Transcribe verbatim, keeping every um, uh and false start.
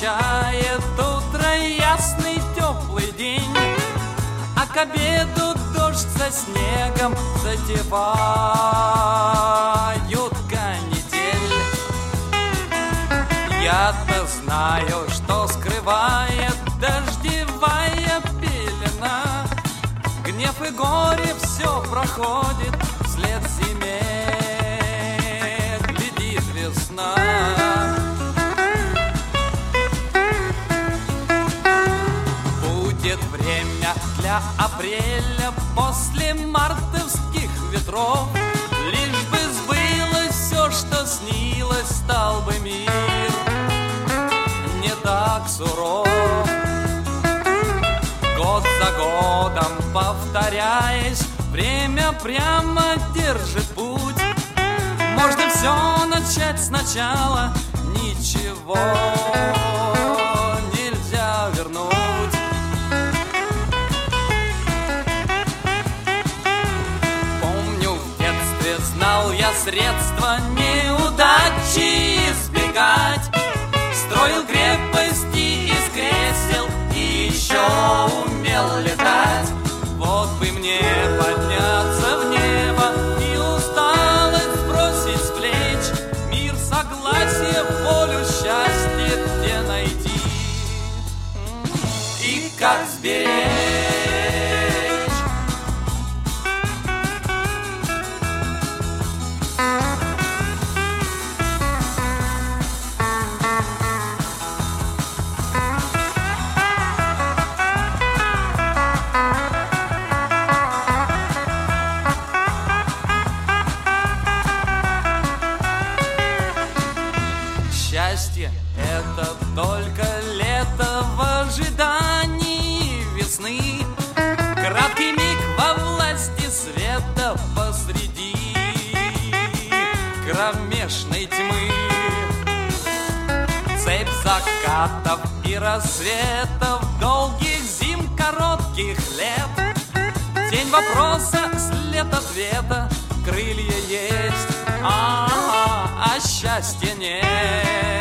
встречает утро ясный теплый день, а к обеду дождь со снегом затевают канитель. Я-то знаю, что скрывает дождевая пелена, гнев и горе все проходит вслед зиме, глядит весна. Будет время для апреля после мартовских ветров, лишь бы сбылось все, что снилось, стал бы мир не так суров. Год за годом повторяясь, время прямо держит путь. Можно все начать сначала, ничего нельзя вернуть. Помню, в детстве знал я средства неудачи избегать, строил крепости из кресел и еще умел летать. Вот бы мне подняться в небо и усталость сбросить с плеч, мир, согласие, волю, счастье где найти и как сберечь. Счастье — это только лето в ожидании весны, краткий миг во власти света посреди кромешной тьмы. Цепь закатов и рассветов, долгих зим, коротких лет, тень вопроса, след ответа, крылья есть, а, -а, -а, а счастья нет.